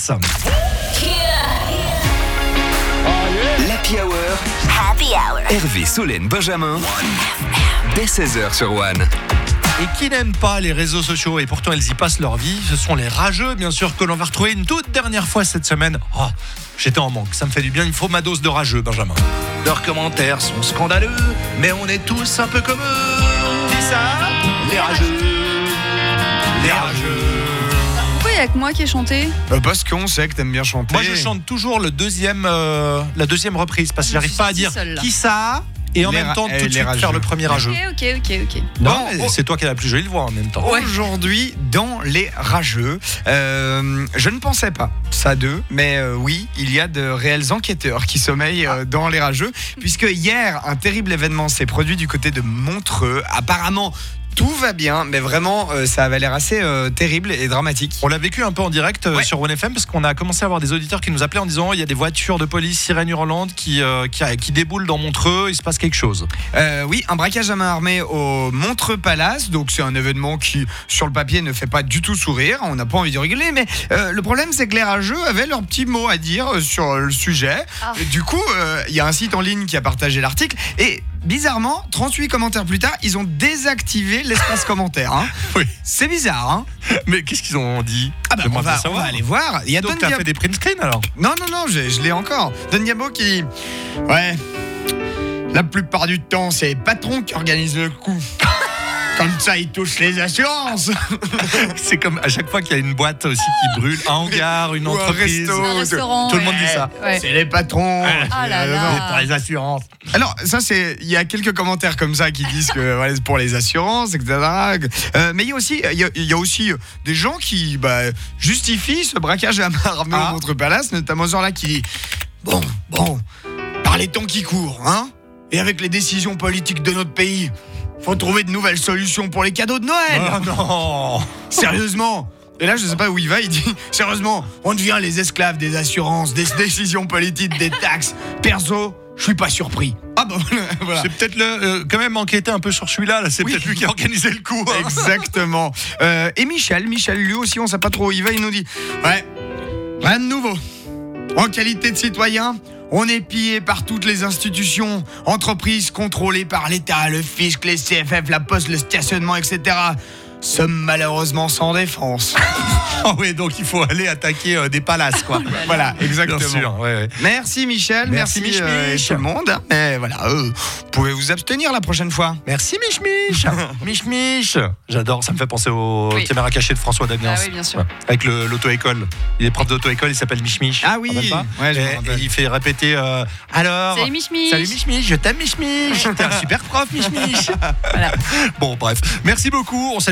passe. L'Happy Hour. Happy Hour. Hervé, Solène, Benjamin. Dès 16h sur One. Et qui n'aiment pas les réseaux sociaux et pourtant ils y passent leur vie, ce sont les rageux, bien sûr, que l'on va retrouver une toute dernière fois cette semaine. Oh, j'étais en manque, ça me fait du bien, il me faut ma dose de rageux, Benjamin. Leurs commentaires sont scandaleux, mais on est tous un peu comme eux. Dis ça. Les rageux. Les rageux. Pourquoi il n'y a que moi qui ai chanté ? Parce qu'on sait que t'aimes bien chanter. Moi je chante toujours la deuxième reprise parce que j'arrive pas à dire seule, là. qui ça et en Les même temps ra- tout de les suite rageux. faire le premier rageux. Ok. Non, Bon, mais c'est toi qui as la plus jolie voix en même temps. Aujourd'hui, dans les rageux, je ne pensais pas ça d'eux, mais oui, il y a de réels enquêteurs qui sommeillent dans les rageux, puisque hier, un terrible événement s'est produit du côté de Montreux. Apparemment, tout va bien, mais vraiment, ça avait l'air assez terrible et dramatique. On l'a vécu un peu en direct Ouais. sur One FM parce qu'on a commencé à avoir des auditeurs qui nous appelaient en disant il y a des voitures de police sirènes hurlantes qui déboulent dans Montreux, il se passe quelque chose. Oui, un braquage à main armée au Montreux Palace. Donc c'est un événement qui, sur le papier, ne fait pas du tout sourire. On n'a pas envie de rigoler, mais le problème, c'est que les rageux avaient leur petit mot à dire sur le sujet. Ah. Et du coup, il y a un site en ligne qui a partagé l'article et bizarrement, 38 commentaires plus tard, ils ont désactivé l'espace commentaire. Hein. Oui. C'est bizarre, hein. Mais qu'est-ce qu'ils ont dit? On va aller voir. Il y a Donc Don t'as Diab- fait des print screens alors? Non, je l'ai encore. Don Diabo qui dit ouais, la plupart du temps, c'est les patrons qui organisent le coup. Comme ça, ils touchent les assurances. C'est comme à chaque fois qu'il y a une boîte aussi qui brûle, un hangar, une Ou un entreprise. resto. Un restaurant. Tout le monde dit ça. Ouais. C'est les patrons. Ah là là. Pour les assurances. Alors, ça, il y a quelques commentaires comme ça qui disent que voilà, c'est pour les assurances, etc. Mais il y a aussi des gens qui justifient ce braquage à main armée au Montreux Palace, notamment ce genre-là qui dit bon, par les temps qui courent, hein, et avec les décisions politiques de notre pays, faut trouver de nouvelles solutions pour les cadeaux de Noël. Oh non. Sérieusement. Et là, je sais pas où il va, il dit sérieusement, on devient les esclaves des assurances, des décisions politiques, des taxes. Perso, je suis pas surpris. Ah bah voilà. C'est peut-être quand même enquêter un peu sur celui-là. Là. C'est Oui. peut-être lui qui a organisé le coup. Hein. Exactement. Et Michel, lui aussi, on sait pas trop où il va, il nous dit ouais, rien de nouveau. En qualité de citoyen, on est pillé par toutes les institutions, entreprises contrôlées par l'État, le fisc, les CFF, la poste, le stationnement, etc. Sommes malheureusement sans défense. Oh oui, donc il faut aller attaquer des palaces, quoi. Voilà, exactement. Bien sûr, ouais. Merci Michel, merci, Mich Mich. tout le monde. Et voilà, vous pouvez vous abstenir la prochaine fois. Merci Mich Mich. Mich. J'adore, ça me fait penser aux caméras cachées de François Damiens. Ah oui, bien sûr. Ouais. Avec l'auto-école. Il est prof d'auto-école, il s'appelle Mich Mich. Ah oui, ouais, je me et rappelle. il fait répéter alors. Salut Mich Mich. Salut Mich Mich, je t'aime Mich Mich. T'es un super prof Mich Mich. Voilà. Bon, bref. Merci beaucoup. On